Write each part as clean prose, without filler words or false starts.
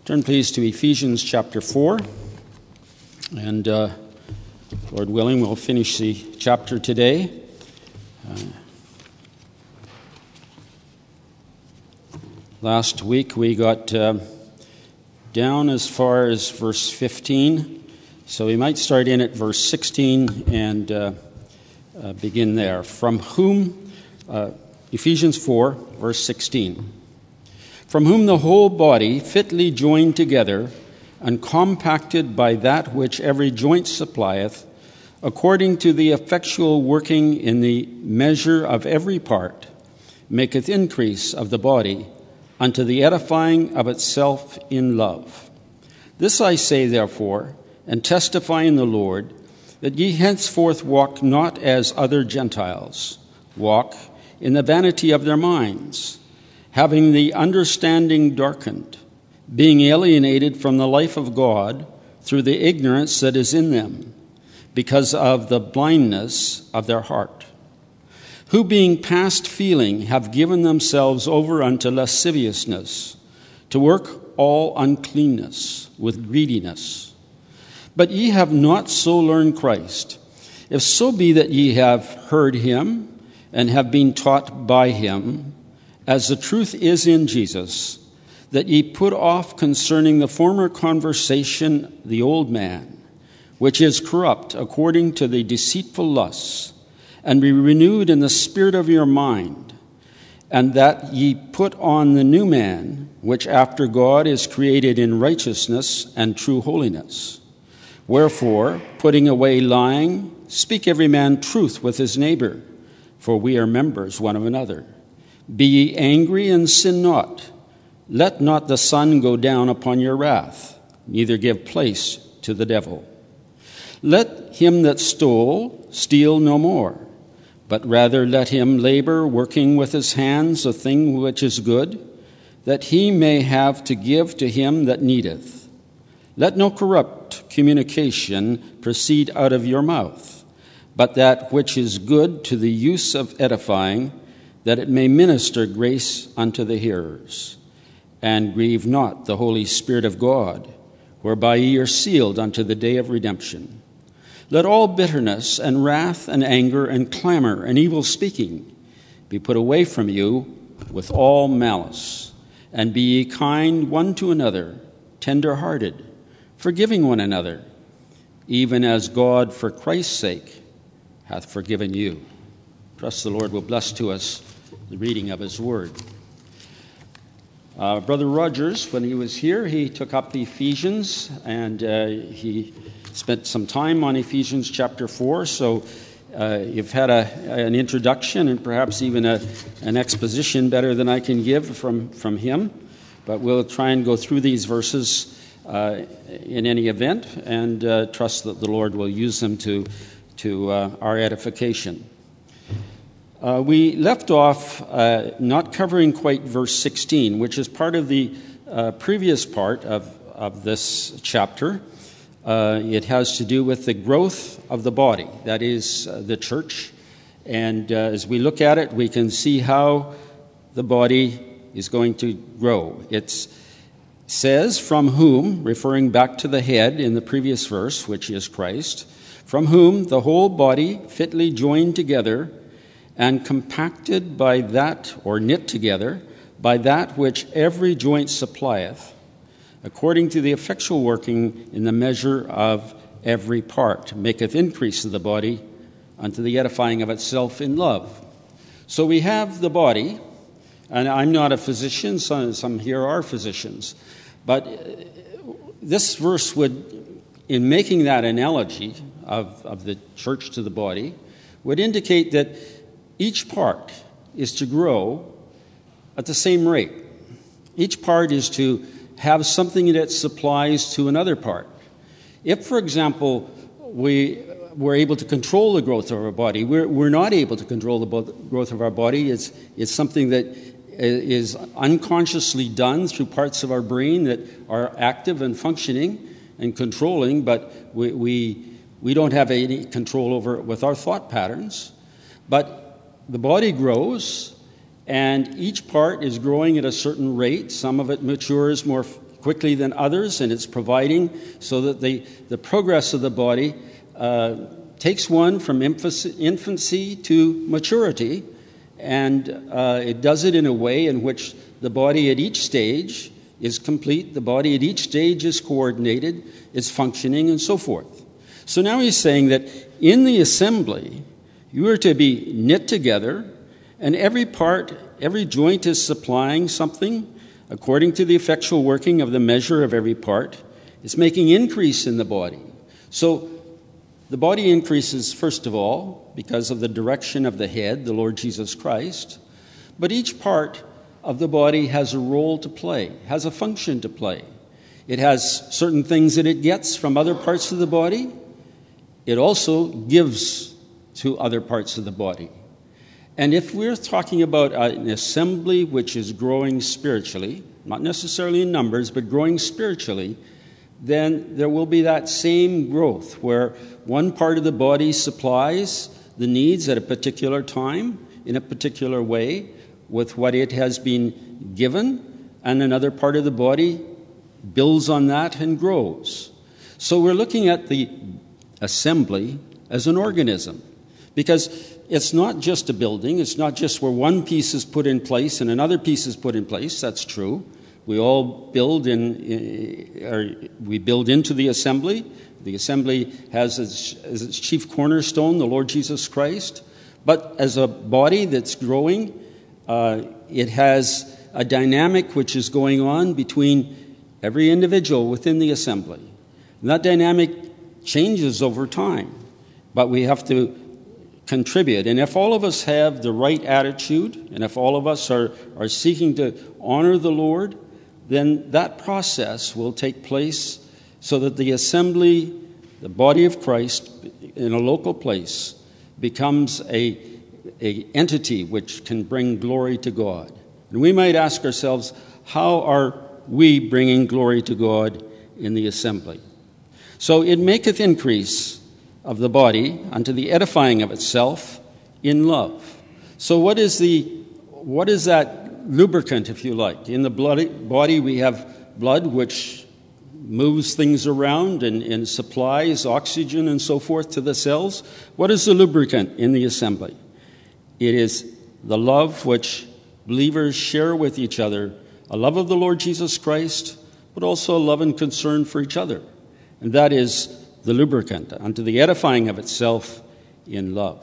Turn please to Ephesians chapter 4, and Lord willing, we'll finish the chapter today. Last week we got down as far as verse 15, so we might start in at verse 16 and begin there. From whom, Ephesians 4, verse 16. From whom the whole body, fitly joined together and compacted by that which every joint supplieth, according to the effectual working in the measure of every part, maketh increase of the body unto the edifying of itself in love. This I say, therefore, and testify in the Lord, that ye henceforth walk not as other Gentiles, walk in the vanity of their minds, having the understanding darkened, being alienated from the life of God through the ignorance that is in them, because of the blindness of their heart, who being past feeling have given themselves over unto lasciviousness, to work all uncleanness with greediness. But ye have not so learned Christ, if so be that ye have heard him and have been taught by him, as the truth is in Jesus, that ye put off concerning the former conversation the old man, which is corrupt according to the deceitful lusts, and be renewed in the spirit of your mind, and that ye put on the new man, which after God is created in righteousness and true holiness. Wherefore, putting away lying, speak every man truth with his neighbor, for we are members one of another. Be ye angry and sin not. Let not the sun go down upon your wrath, neither give place to the devil. Let him that stole steal no more, but rather let him labor, working with his hands a thing which is good, that he may have to give to him that needeth. Let no corrupt communication proceed out of your mouth, but that which is good to the use of edifying, that it may minister grace unto the hearers. And grieve not the Holy Spirit of God, whereby ye are sealed unto the day of redemption. Let all bitterness and wrath and anger and clamor and evil speaking be put away from you with all malice. And be ye kind one to another, tender-hearted, forgiving one another, even as God for Christ's sake hath forgiven you. Trust the Lord will bless to us the reading of his word. Brother Rogers, when he was here, he took up Ephesians, and he spent some time on Ephesians chapter 4, so you've had an introduction and perhaps even an exposition better than I can give from him, but we'll try and go through these verses in any event, and trust that the Lord will use them to our edification. We left off not covering quite verse 16, which is part of the previous part of this chapter. It has to do with the growth of the body, that is, the church. And as we look at it, we can see how the body is going to grow. It says, from whom, referring back to the head in the previous verse, which is Christ, from whom the whole body fitly joined together and compacted by that, or knit together, by that which every joint supplieth, according to the effectual working in the measure of every part, maketh increase of the body unto the edifying of itself in love. So we have the body, and I'm not a physician, some here are physicians, but this verse would, in making that analogy of the church to the body, would indicate that each part is to grow at the same rate. Each part is to have something that supplies to another part. If, for example, we were able to control the growth of our body, we're not able to control the growth of our body. It's something that is unconsciously done through parts of our brain that are active and functioning and controlling, but we don't have any control over it with our thought patterns. But the body grows, and each part is growing at a certain rate. Some of it matures more quickly than others, and it's providing so that the progress of the body takes one from infancy to maturity, and it does it in a way in which the body at each stage is complete, the body at each stage is coordinated, it's functioning, and so forth. So now he's saying that in the assembly, you are to be knit together, and every part, every joint is supplying something according to the effectual working of the measure of every part. It's making increase in the body. So the body increases, first of all, because of the direction of the head, the Lord Jesus Christ. But each part of the body has a role to play, has a function to play. It has certain things that it gets from other parts of the body. It also gives to other parts of the body. And if we're talking about an assembly which is growing spiritually, not necessarily in numbers, but growing spiritually, then there will be that same growth where one part of the body supplies the needs at a particular time, in a particular way, with what it has been given, and another part of the body builds on that and grows. So we're looking at the assembly as an organism, because it's not just a building, it's not just where one piece is put in place and another piece is put in place. That's true. We all build we build into the assembly. The assembly has as its chief cornerstone the Lord Jesus Christ. But as a body that's growing, it has a dynamic which is going on between every individual within the assembly. And that dynamic changes over time, but we have to contribute. And if all of us have the right attitude, and if all of us are seeking to honor the Lord, then that process will take place so that the assembly, the body of Christ in a local place, becomes a entity which can bring glory to God. And we might ask ourselves, how are we bringing glory to God in the assembly? So it maketh increase of the body unto the edifying of itself in love. So what is that lubricant, if you like? In the body we have blood, which moves things around and supplies oxygen and so forth to the cells. What is the lubricant in the assembly? It is the love which believers share with each other, a love of the Lord Jesus Christ, but also a love and concern for each other. And that is the lubricant unto the edifying of itself in love.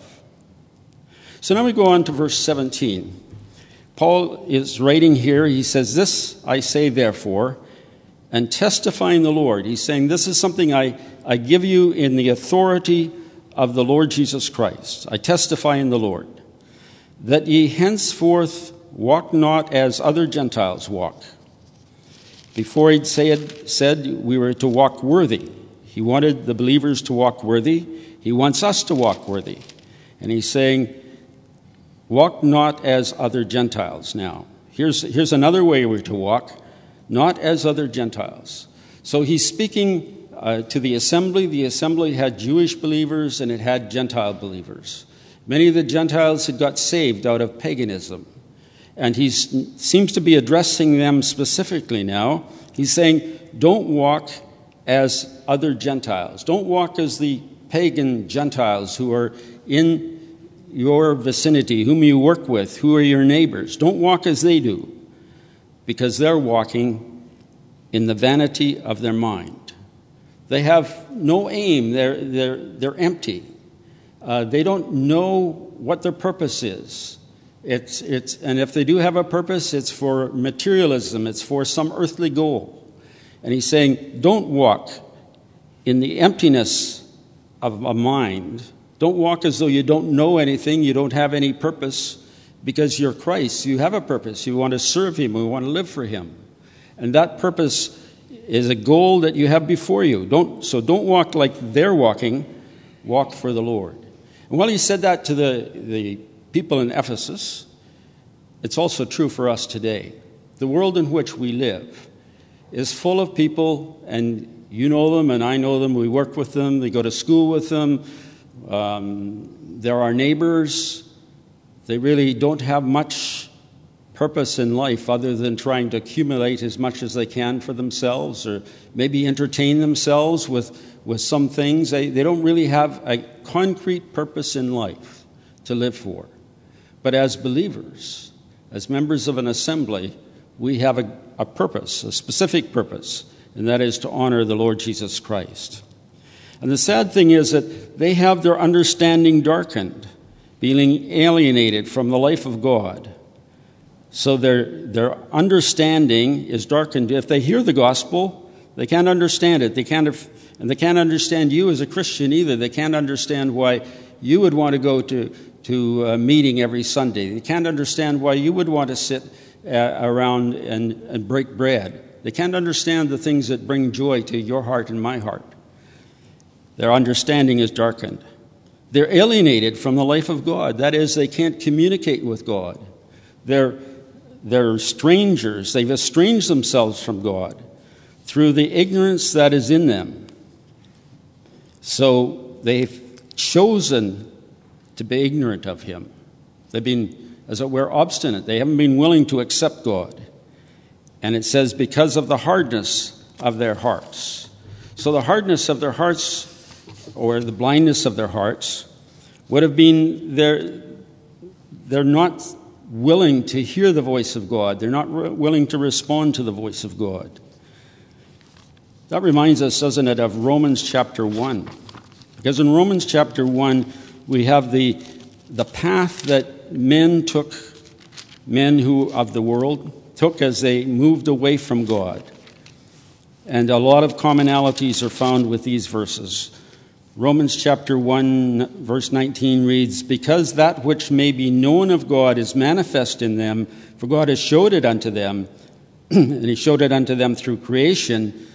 So now we go on to verse 17. Paul is writing here, he says, "This I say therefore, and testify in the Lord." He's saying, this is something I give you in the authority of the Lord Jesus Christ. I testify in the Lord, that ye henceforth walk not as other Gentiles walk. Before he'd said we were to walk worthy. He wanted the believers to walk worthy. He wants us to walk worthy. And he's saying, walk not as other Gentiles now. Here's another way we're to walk, not as other Gentiles. So he's speaking to the assembly. The assembly had Jewish believers and it had Gentile believers. Many of the Gentiles had got saved out of paganism. And he seems to be addressing them specifically now. He's saying, don't walk as other Gentiles. Don't walk as the pagan Gentiles who are in your vicinity, whom you work with, who are your neighbors. Don't walk as they do, because they're walking in the vanity of their mind. They have no aim. They're empty. They don't know what their purpose is. And if they do have a purpose, it's for materialism. It's for some earthly goal. And he's saying, don't walk in the emptiness of a mind. Don't walk as though you don't know anything, you don't have any purpose, because you're Christ. You have a purpose. You want to serve him. You want to live for him. And that purpose is a goal that you have before you. Don't walk like they're walking. Walk for the Lord. And while he said that to the people in Ephesus, it's also true for us today. The world in which we live is full of people, and you know them and I know them. We work with them. They go to school with them. They're our neighbors. They really don't have much purpose in life other than trying to accumulate as much as they can for themselves, or maybe entertain themselves with some things. They don't really have a concrete purpose in life to live for. But as believers, as members of an assembly, we have a purpose, a specific purpose, and that is to honor the Lord Jesus Christ. And the sad thing is that they have their understanding darkened, being alienated from the life of God. So their understanding is darkened. If they hear the gospel, they can't understand it. They can't understand you as a Christian either. They can't understand why you would want to go to a meeting every Sunday. They can't understand why you would want to sit around and break bread. They can't understand the things that bring joy to your heart and my heart. Their understanding is darkened. They're alienated from the life of God. That is, they can't communicate with God. They're strangers. They've estranged themselves from God through the ignorance that is in them. So they've chosen to be ignorant of Him. They've been, as it were, obstinate. They haven't been willing to accept God. And it says, because of the hardness of their hearts. So the hardness of their hearts, or the blindness of their hearts, would have been they're not willing to hear the voice of God. They're not willing to respond to the voice of God. That reminds us, doesn't it, of Romans chapter 1. Because in Romans chapter 1, we have the path that men who of the world took as they moved away from God. And a lot of commonalities are found with these verses. Romans chapter 1, verse 19 reads, because that which may be known of God is manifest in them, for God has showed it unto them, and He showed it unto them through creation.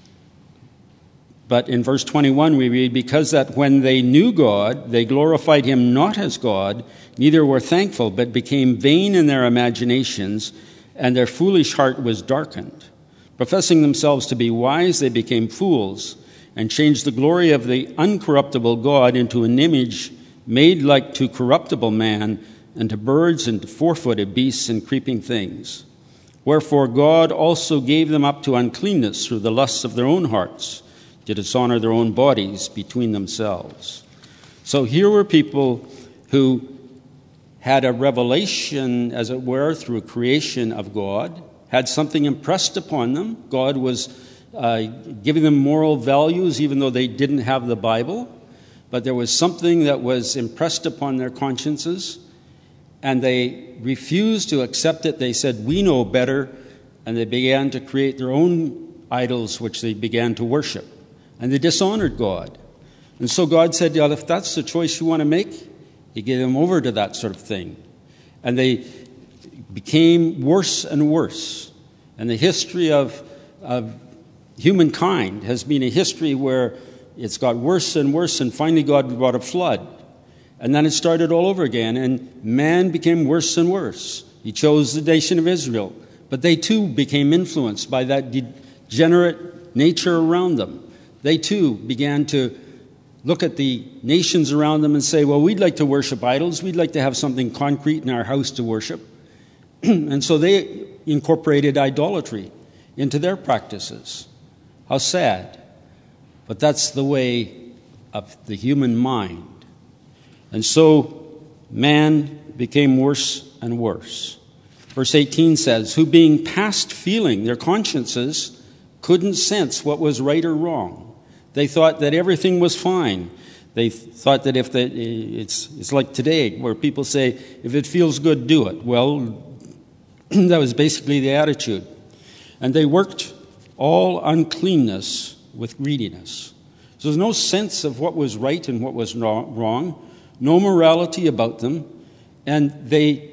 But in verse 21 we read, because that when they knew God, they glorified Him not as God, neither were thankful, but became vain in their imaginations, and their foolish heart was darkened. Professing themselves to be wise, they became fools, and changed the glory of the uncorruptible God into an image made like to corruptible man, and to birds, and to four-footed beasts, and creeping things. Wherefore God also gave them up to uncleanness through the lusts of their own hearts, to dishonor their own bodies between themselves. So here were people who had a revelation, as it were, through creation of God, had something impressed upon them. God was giving them moral values, even though they didn't have the Bible. But there was something that was impressed upon their consciences, and they refused to accept it. They said, we know better, and they began to create their own idols, which they began to worship. And they dishonored God. And so God said, well, if that's the choice you want to make, He gave them over to that sort of thing. And they became worse and worse. And the history of humankind has been a history where it's got worse and worse, and finally God brought a flood. And then it started all over again, and man became worse and worse. He chose the nation of Israel. But they too became influenced by that degenerate nature around them. They too began to look at the nations around them and say, well, we'd like to worship idols. We'd like to have something concrete in our house to worship. And so they incorporated idolatry into their practices. How sad. But that's the way of the human mind. And so man became worse and worse. Verse 18 says, who being past feeling, their consciences couldn't sense what was right or wrong. They thought that everything was fine. They thought that it's like today, where people say, if it feels good, do it. Well, that was basically the attitude. And they worked all uncleanness with greediness. So there's no sense of what was right and what was wrong, no morality about them, and they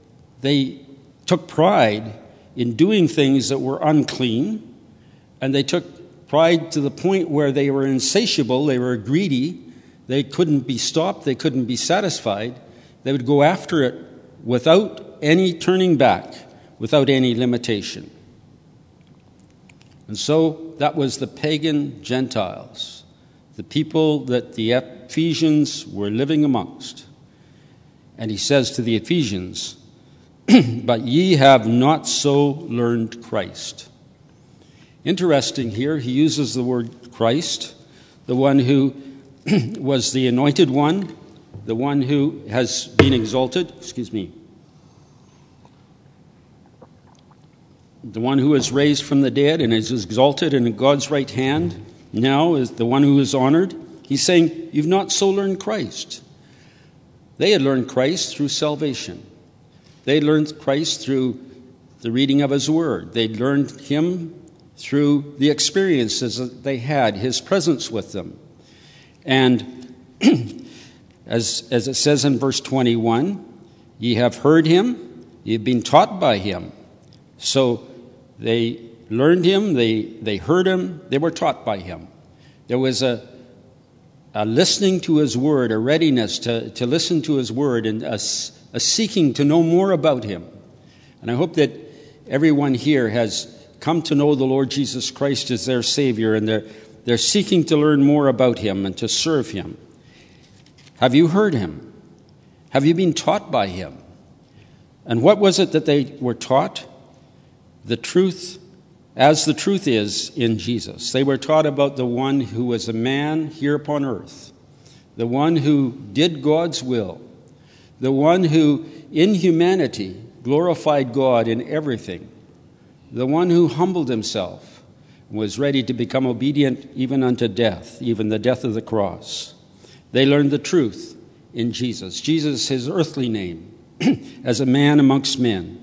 took pride in doing things that were unclean, and they took pride to the point where they were insatiable, they were greedy, they couldn't be stopped, they couldn't be satisfied. They would go after it without any turning back, without any limitation. And so that was the pagan Gentiles, the people that the Ephesians were living amongst. And he says to the Ephesians, but ye have not so learned Christ. Interesting here, he uses the word Christ, the one who was the anointed one, the one who has been exalted, the one who is raised from the dead and is exalted in God's right hand, now is the one who is honored. He's saying, you've not so learned Christ. They had learned Christ through salvation. They learned Christ through the reading of his word. They learned him through the experiences that they had, his presence with them. And as it says in verse 21, ye have heard him, ye have been taught by him. So they learned him, they heard him, they were taught by him. There was a listening to his word, a readiness to listen to his word, and a seeking to know more about him. And I hope that everyone here has come to know the Lord Jesus Christ as their Savior, and they're seeking to learn more about him and to serve him. Have you heard him? Have you been taught by him? And what was it that they were taught? The truth, as the truth is in Jesus. They were taught about the one who was a man here upon earth, the one who did God's will, the one who in humanity glorified God in everything, the one who humbled himself and was ready to become obedient even unto death, even the death of the cross. They learned the truth in Jesus. Jesus, his earthly name, as a man amongst men.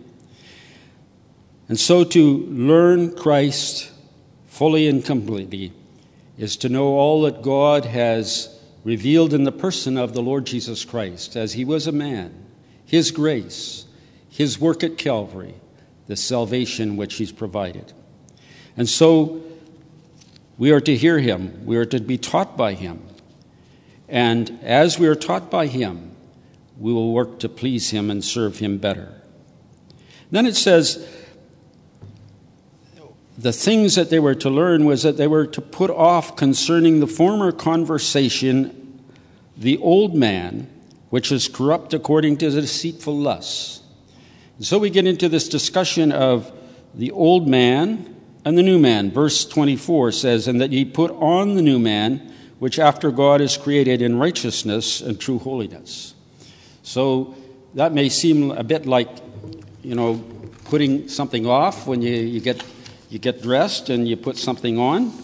And so to learn Christ fully and completely is to know all that God has revealed in the person of the Lord Jesus Christ, as he was a man, his grace, his work at Calvary, the salvation which he's provided. And so we are to hear him, we are to be taught by him. And as we are taught by him, we will work to please him and serve him better. Then it says, the things that they were to learn was that they were to put off concerning the former conversation the old man, which is corrupt according to the deceitful lusts. And so we get into this discussion of the old man and the new man. Verse 24 says, and that ye put on the new man, which after God is created in righteousness and true holiness. So that may seem a bit like, putting something off when you get dressed and you put something on.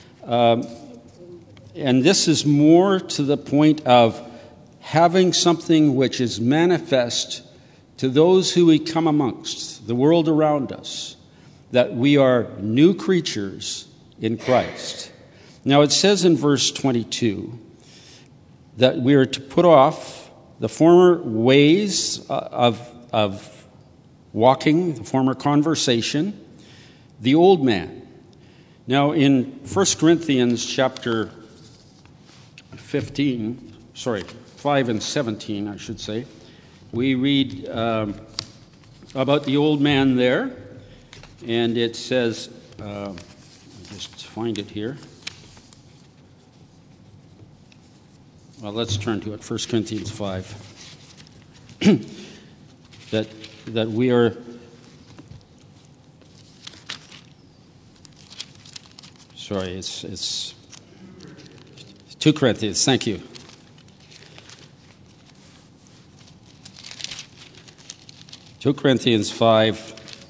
And this is more to the point of having something which is manifest to those who we come amongst, the world around us, that we are new creatures in Christ. Now it says in verse 22 that we are to put off the former ways of walking, the former conversation, the old man. Now in 1 Corinthians chapter 5 and 17, I should say, we read about the old man there, and it says, I'll just find it here. Well, let's turn to it, 1 Corinthians 5. that we are... Sorry, it's 2 Corinthians, thank you. Two Corinthians 5,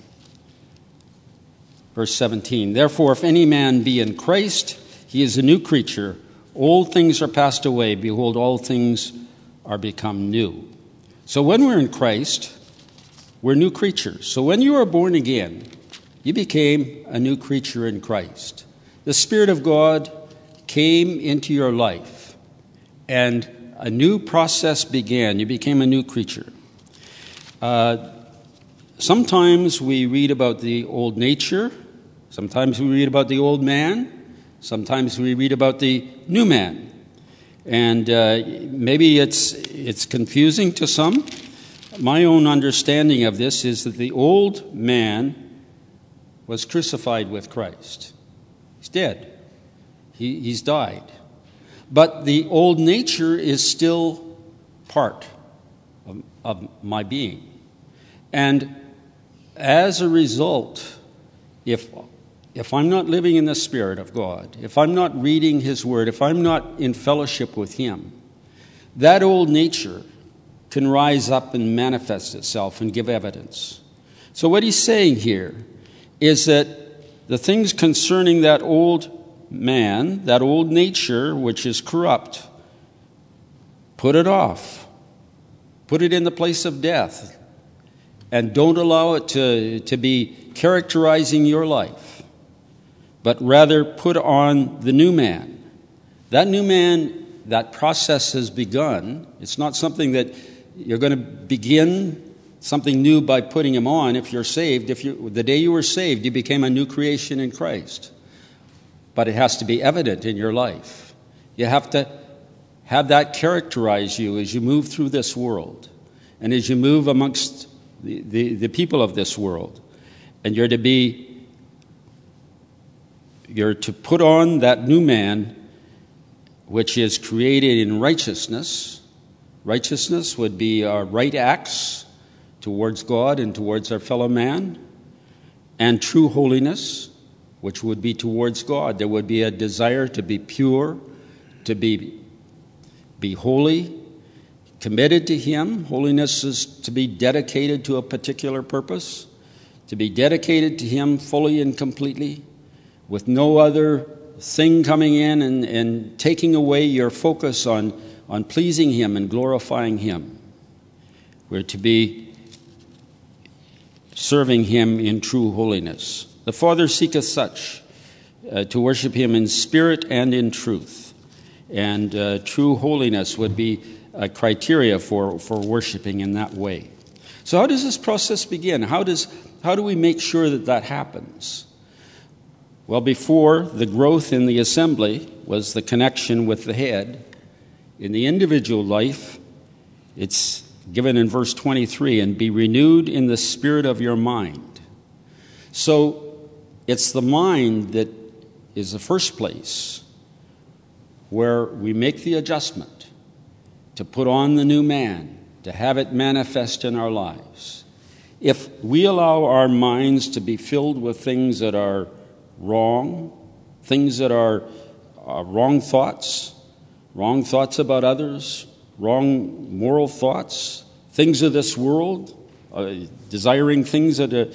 verse 17. Therefore, if any man be in Christ, he is a new creature. Old things are passed away. Behold, all things are become new. So when we're in Christ, we're new creatures. So when you are born again, you became a new creature in Christ. The Spirit of God came into your life, and a new process began. You became a new creature. Sometimes we read about the old nature. Sometimes we read about the old man. Sometimes we read about the new man. And maybe it's confusing to some. My own understanding of this is that the old man was crucified with Christ. He's dead. He's died. But the old nature is still part of my being. And as a result, if I'm not living in the Spirit of God, if I'm not reading His Word, if I'm not in fellowship with Him, that old nature can rise up and manifest itself and give evidence. So what he's saying here is that the things concerning that old man, that old nature which is corrupt, put it off. Put it in the place of death. And don't allow it to be characterizing your life, but rather put on the new man. That new man, that process has begun. It's not something that you're going to begin something new by putting him on if you're saved. The day you were saved, you became a new creation in Christ. But it has to be evident in your life. You have to have that characterize you as you move through this world and as you move amongst the people of this world. And you're to put on that new man which is created in righteousness. Righteousness would be our right acts towards God and towards our fellow man, and true holiness, which would be towards God. There would be a desire to be pure, to be holy, committed to Him. Holiness is to be dedicated to a particular purpose, to be dedicated to Him fully and completely, with no other thing coming in and taking away your focus on pleasing Him and glorifying Him. We're to be serving Him in true holiness. The Father seeketh such to worship Him in spirit and in truth. And true holiness would be a criteria for worshiping in that way. So how does this process begin? How do we make sure that happens? Well, before, the growth in the assembly was the connection with the head. In the individual life, it's given in verse 23, and be renewed in the spirit of your mind. So it's the mind that is the first place where we make the adjustment to put on the new man, to have it manifest in our lives. If we allow our minds to be filled with things that are wrong, things that are wrong thoughts about others, wrong moral thoughts, things of this world, desiring things that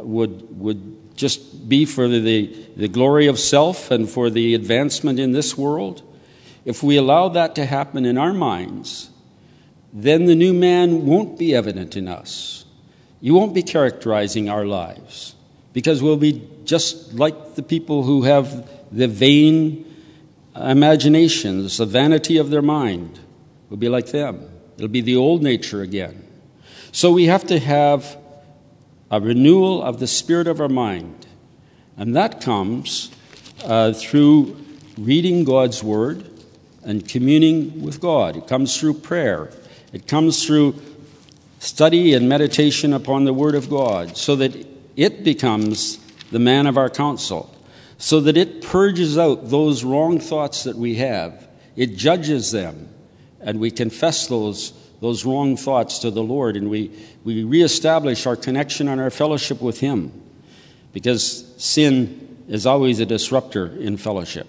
would just be for the glory of self and for the advancement in this world. If we allow that to happen in our minds, then the new man won't be evident in us. You won't be characterizing our lives, because we'll be just like the people who have the vain imaginations, the vanity of their mind. We'll be like them. It'll be the old nature again. So we have to have a renewal of the spirit of our mind. And that comes through reading God's Word and communing with God. It comes through prayer. It comes through study and meditation upon the Word of God, so that it becomes the man of our counsel, so that it purges out those wrong thoughts that we have. It judges them, and we confess those wrong thoughts to the Lord, and we reestablish our connection and our fellowship with Him, because sin is always a disruptor in fellowship.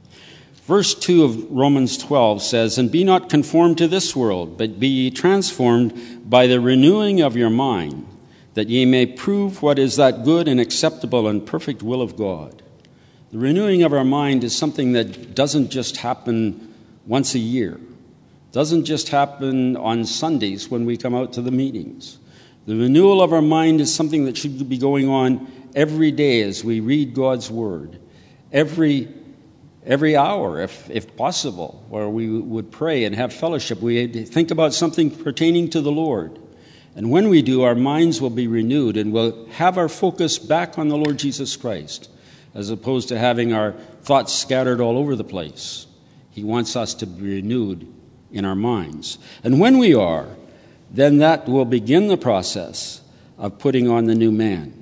Verse 2 of Romans 12 says, and be not conformed to this world, but be ye transformed by the renewing of your mind, that ye may prove what is that good and acceptable and perfect will of God. The renewing of our mind is something that doesn't just happen once a year. It doesn't just happen on Sundays when we come out to the meetings. The renewal of our mind is something that should be going on every day as we read God's Word. Every hour, if possible, where we would pray and have fellowship. We think about something pertaining to the Lord. And when we do, our minds will be renewed, and we'll have our focus back on the Lord Jesus Christ, as opposed to having our thoughts scattered all over the place. He wants us to be renewed in our minds. And when we are, then that will begin the process of putting on the new man.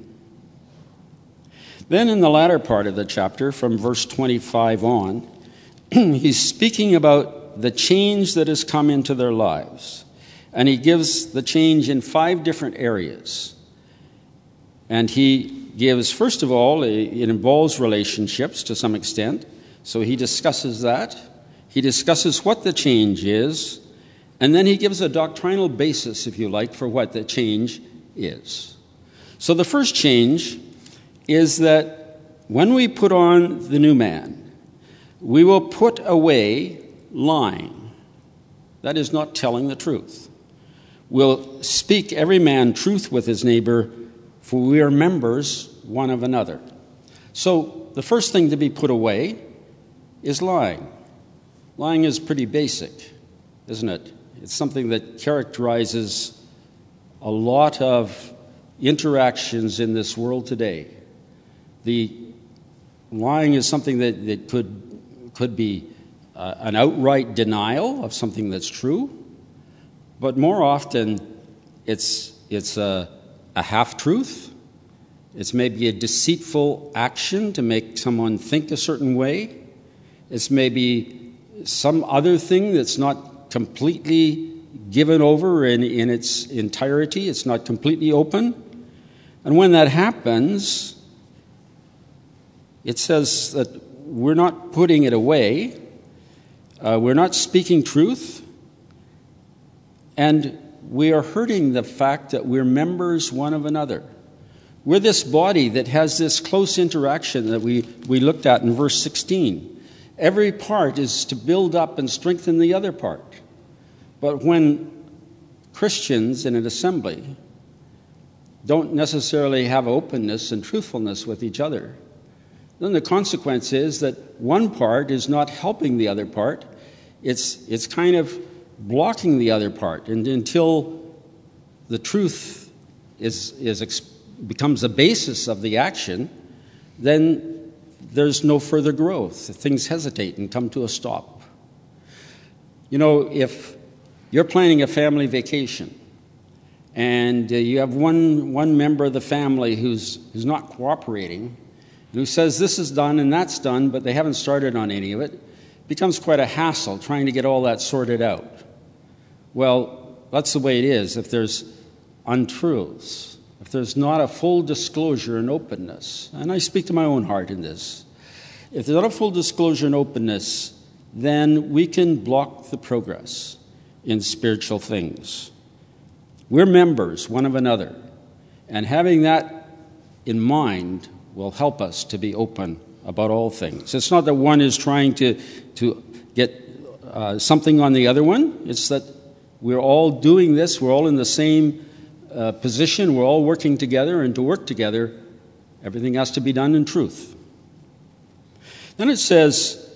Then in the latter part of the chapter, from verse 25 on, he's speaking about the change that has come into their lives. And he gives the change in 5 different areas. And he gives, first of all, it involves relationships to some extent. So he discusses that. He discusses what the change is. And then he gives a doctrinal basis, if you like, for what the change is. So the first change is that when we put on the new man, we will put away lying. That is not telling the truth. We'll speak every man truth with his neighbor, for we are members one of another. So the first thing to be put away is lying. Lying is pretty basic, isn't it? It's something that characterizes a lot of interactions in this world today. The lying is something that could be an outright denial of something that's true, but more often it's a half-truth. It's maybe a deceitful action to make someone think a certain way. It's maybe some other thing that's not completely given over in its entirety. It's not completely open. And when that happens, it says that we're not putting it away. We're not speaking truth. And we are hurting the fact that we're members one of another. We're this body that has this close interaction that we looked at in verse 16. Every part is to build up and strengthen the other part. But when Christians in an assembly don't necessarily have openness and truthfulness with each other, then the consequence is that one part is not helping the other part. It's kind of blocking the other part. And until the truth becomes the basis of the action, then there's no further growth. Things hesitate and come to a stop. You know, if you're planning a family vacation and you have one member of the family who's not cooperating, and who says this is done and that's done, but they haven't started on any of it, it becomes quite a hassle trying to get all that sorted out. Well, that's the way it is. If there's untruths, if there's not a full disclosure and openness, and I speak to my own heart in this, if there's not a full disclosure and openness, then we can block the progress in spiritual things. We're members one of another, and having that in mind will help us to be open about all things. It's not that one is trying to get something on the other one. It's that we're all doing this. We're all in the same position. We're all working together, and to work together, everything has to be done in truth. Then it says,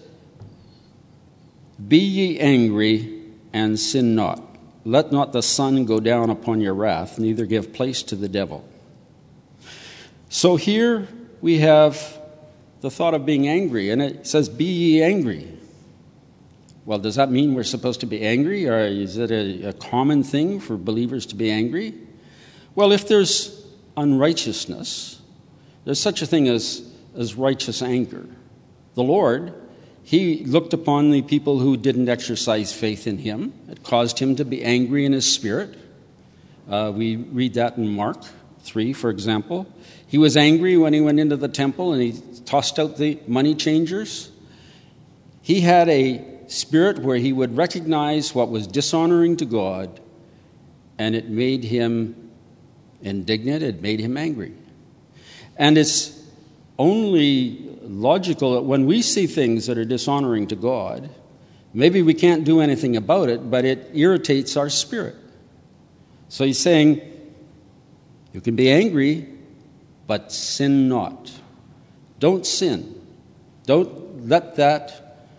"Be ye angry and sin not. Let not the sun go down upon your wrath, neither give place to the devil." So here we have the thought of being angry, and it says, "Be ye angry." Well, does that mean we're supposed to be angry, or is it a common thing for believers to be angry? Well, if there's unrighteousness, there's such a thing as righteous anger. The Lord, He looked upon the people who didn't exercise faith in Him. It caused Him to be angry in His spirit. We read that in Mark 3, for example. He was angry when He went into the temple and He tossed out the money changers. He had a spirit where He would recognize what was dishonoring to God, and it made Him indignant, it made Him angry. And it's only logical that when we see things that are dishonoring to God, maybe we can't do anything about it, but it irritates our spirit. So He's saying, you can be angry, but sin not. Don't sin. Don't let that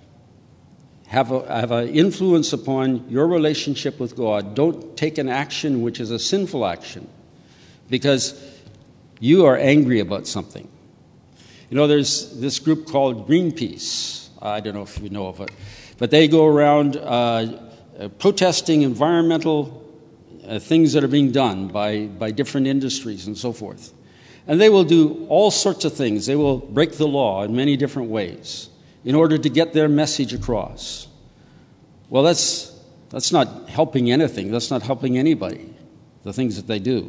have an influence upon your relationship with God. Don't take an action which is a sinful action because you are angry about something. You know, there's this group called Greenpeace. I don't know if you know of it. But they go around protesting environmental things that are being done by different industries and so forth. And they will do all sorts of things. They will break the law in many different ways in order to get their message across. Well, that's That's not helping anything. That's not helping anybody, the things that they do.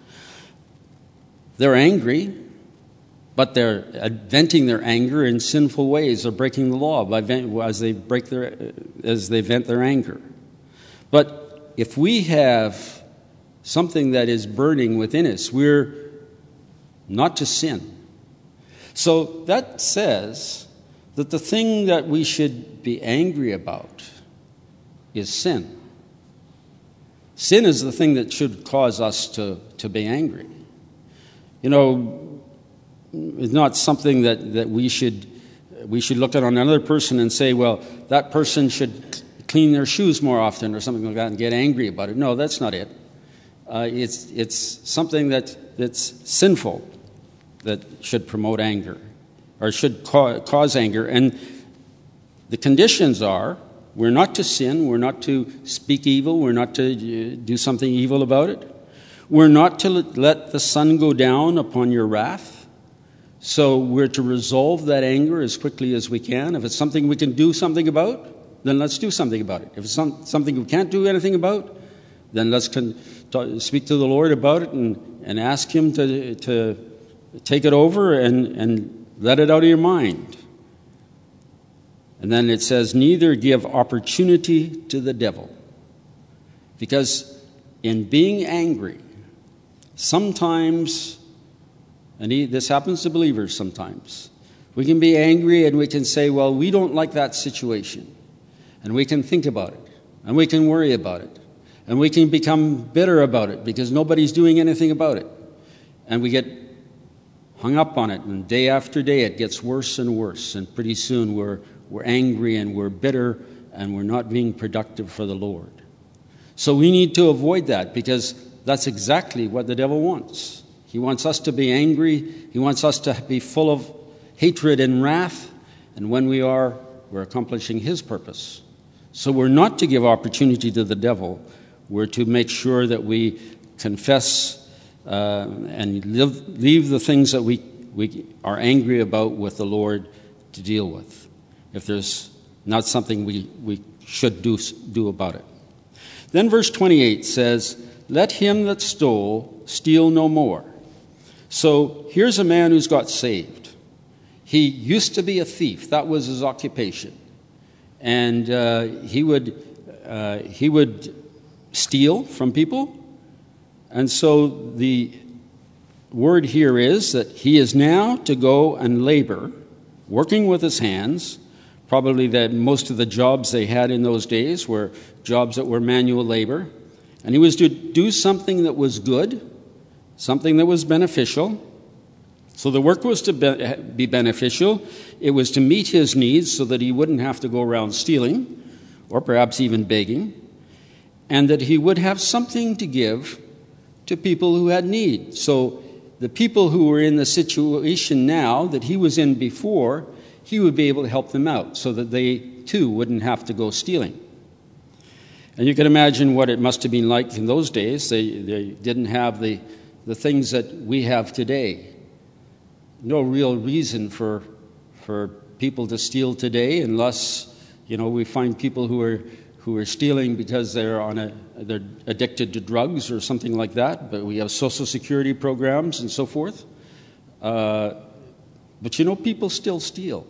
They're angry, but they're venting their anger in sinful ways. They're breaking the law as they vent their anger. But if we have something that is burning within us, we're not to sin. So that says that the thing that we should be angry about is sin. Sin is the thing that should cause us to be angry. You know, it's not something that we should look at on another person and say, well, that person should clean their shoes more often or something like that and get angry about it. No, that's not it. It's something that's sinful that should promote anger or should cause anger. And the conditions are, we're not to sin, we're not to speak evil, we're not to do something evil about it. We're not to let the sun go down upon your wrath. So we're to resolve that anger as quickly as we can. If it's something we can do something about, then let's do something about it. If it's something we can't do anything about, then let's speak to the Lord about it and ask Him to take it over and let it out of your mind. And then it says, neither give opportunity to the devil. Because in being angry, sometimes, and this happens to believers sometimes, we can be angry and we can say, well, we don't like that situation. And we can think about it. And we can worry about it. And we can become bitter about it because nobody's doing anything about it. And we get hung up on it. And day after day it gets worse and worse. And pretty soon we're angry and we're bitter and we're not being productive for the Lord. So we need to avoid that because that's exactly what the devil wants. He wants us to be angry. He wants us to be full of hatred and wrath. And when we are, we're accomplishing his purpose. So we're not to give opportunity to the devil. We're to make sure that we confess and leave the things that we are angry about with the Lord to deal with, if there's not something we should do about it. Then verse 28 says, let him that stole steal no more. So here's a man who's got saved. He used to be a thief. That was his occupation. And he would steal from people. And so the word here is that he is now to go and labor, working with his hands. Probably that most of the jobs they had in those days were jobs that were manual labor. And he was to do something that was good, something that was beneficial. So the work was to be beneficial. It was to meet his needs so that he wouldn't have to go around stealing or perhaps even begging, and that he would have something to give to people who had need. So the people who were in the situation now that he was in before, he would be able to help them out so that they too wouldn't have to go stealing. And you can imagine what it must have been like in those days. They didn't have the things that we have today. No real reason for people to steal today unless, we find people who are stealing because they're addicted to drugs or something like that. But we have Social Security programs and so forth. But people still steal.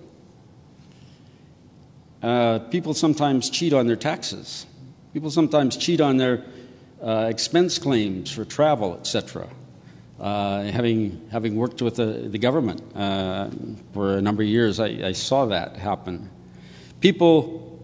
People sometimes cheat on their taxes. People sometimes cheat on their expense claims for travel, etc. Having worked with the government for a number of years, I saw that happen. People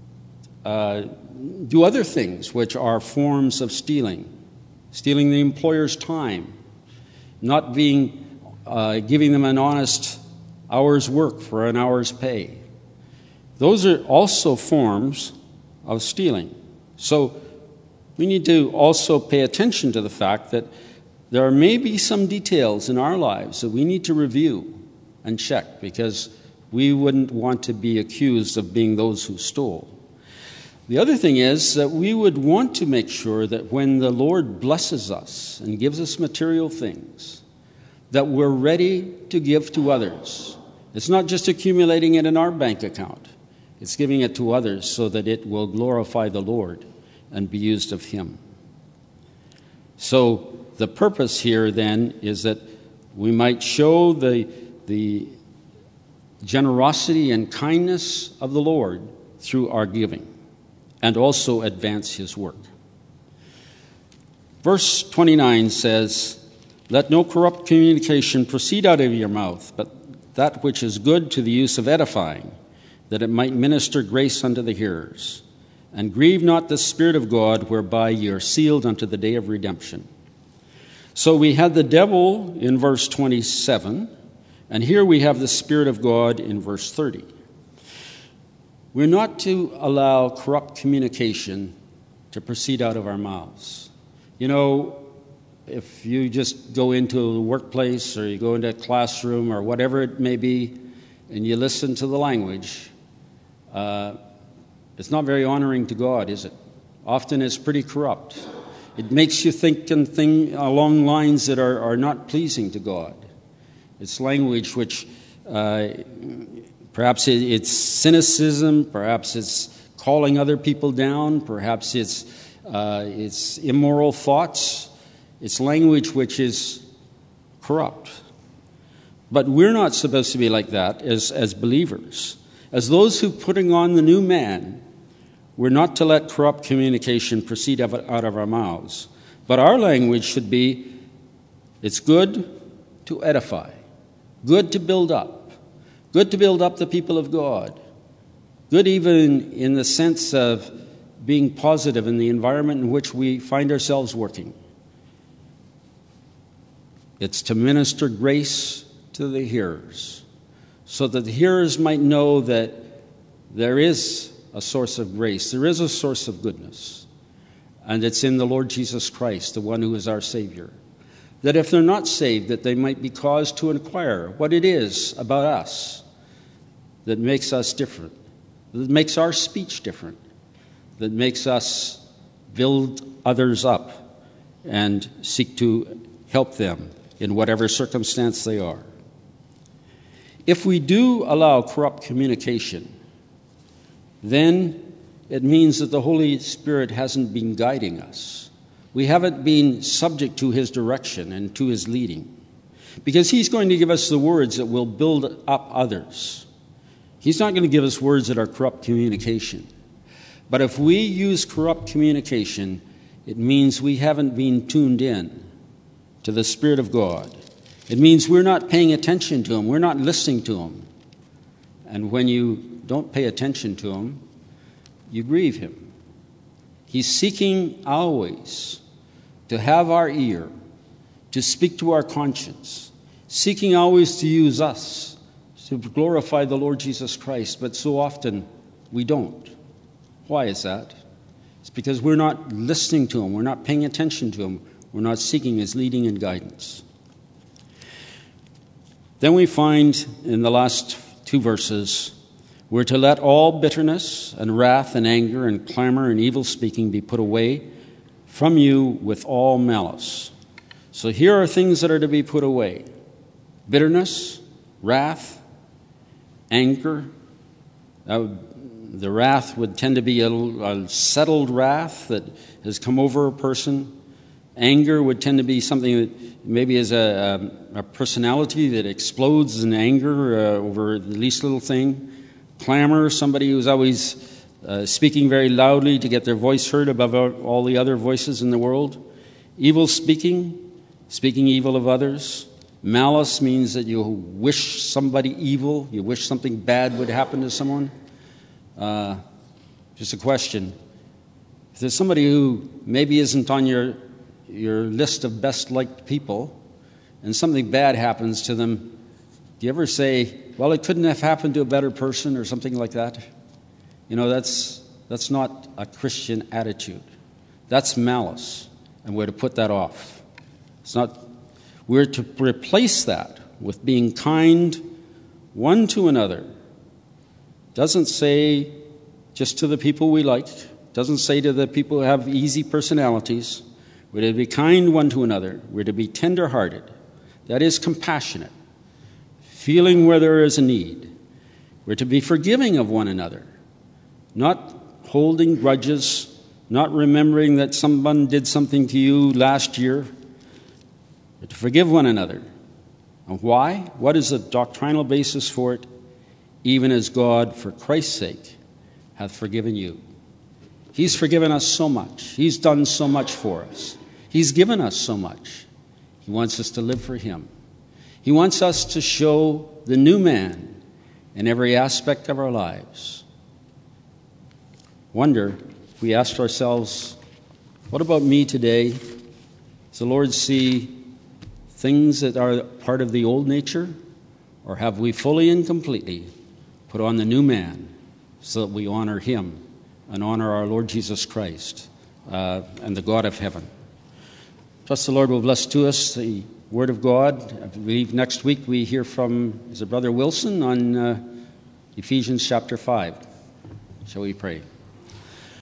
do other things which are forms of stealing the employer's time, not giving them an honest hour's work for an hour's pay. Those are also forms of stealing. So we need to also pay attention to the fact that there may be some details in our lives that we need to review and check because we wouldn't want to be accused of being those who stole. The other thing is that we would want to make sure that when the Lord blesses us and gives us material things, that we're ready to give to others. It's not just accumulating it in our bank account. It's giving it to others so that it will glorify the Lord and be used of him. So the purpose here then is that we might show the generosity and kindness of the Lord through our giving, and also advance his work. Verse 29 says, "Let no corrupt communication proceed out of your mouth, but that which is good to the use of edifying, that it might minister grace unto the hearers. And grieve not the Spirit of God, whereby ye are sealed unto the day of redemption." So we had the devil in verse 27, and here we have the Spirit of God in verse 30. We're not to allow corrupt communication to proceed out of our mouths. You know, if you just go into a workplace or you go into a classroom or whatever it may be, and you listen to the language, it's not very honoring to God, is it? Often it's pretty corrupt. It makes you think along lines that are not pleasing to God. It's language which perhaps it's cynicism, perhaps it's calling other people down, perhaps it's immoral thoughts. It's language which is corrupt. But we're not supposed to be like that as believers. As those who putting on the new man, we're not to let corrupt communication proceed out of our mouths. But our language should be, it's good to edify, good to build up the people of God, good even in the sense of being positive in the environment in which we find ourselves working. It's to minister grace to the hearers, so that the hearers might know that there is a source of grace, there is a source of goodness, and it's in the Lord Jesus Christ, the one who is our Savior. That if they're not saved, that they might be caused to inquire what it is about us that makes us different, that makes our speech different, that makes us build others up and seek to help them in whatever circumstance they are. If we do allow corrupt communication, then it means that the Holy Spirit hasn't been guiding us. We haven't been subject to his direction and to his leading. Because he's going to give us the words that will build up others. He's not going to give us words that are corrupt communication. But if we use corrupt communication, it means we haven't been tuned in to the Spirit of God. It means we're not paying attention to him. We're not listening to him. And when you don't pay attention to him, you grieve him. He's seeking always to have our ear, to speak to our conscience, seeking always to use us to glorify the Lord Jesus Christ. But so often we don't. Why is that? It's because we're not listening to him. We're not paying attention to him. We're not seeking his leading and guidance. Then we find in the last two verses, we're to let all bitterness and wrath and anger and clamor and evil speaking be put away from you with all malice. So here are things that are to be put away: bitterness, wrath, anger. The wrath would tend to be a settled wrath that has come over a person. Anger would tend to be something that maybe is a personality that explodes in anger over the least little thing. Clamor, somebody who's always speaking very loudly to get their voice heard above all the other voices in the world. Evil speaking, speaking evil of others. Malice means that you wish somebody evil, you wish something bad would happen to someone. Just a question. If there's somebody who maybe isn't on your list of best liked people, and something bad happens to them, do you ever say, well, it couldn't have happened to a better person or something like that? You know, that's not a Christian attitude. That's malice, and we're to put that off. We're to replace that with being kind one to another. Doesn't say just to the people we like, doesn't say to the people who have easy personalities. We're to be kind one to another. We're to be tender-hearted. That is, compassionate, feeling where there is a need. We're to be forgiving of one another, not holding grudges, not remembering that someone did something to you last year, but to forgive one another. And why? What is the doctrinal basis for it? Even as God, for Christ's sake, hath forgiven you. He's forgiven us so much. He's done so much for us. He's given us so much. He wants us to live for him. He wants us to show the new man in every aspect of our lives. Wonder if we asked ourselves, what about me today? Does the Lord see things that are part of the old nature? Or have we fully and completely put on the new man so that we honor him and honor our Lord Jesus Christ and the God of heaven? Trust the Lord will bless to us the Word of God. I believe next week we hear from Brother Wilson on Ephesians chapter 5. Shall we pray?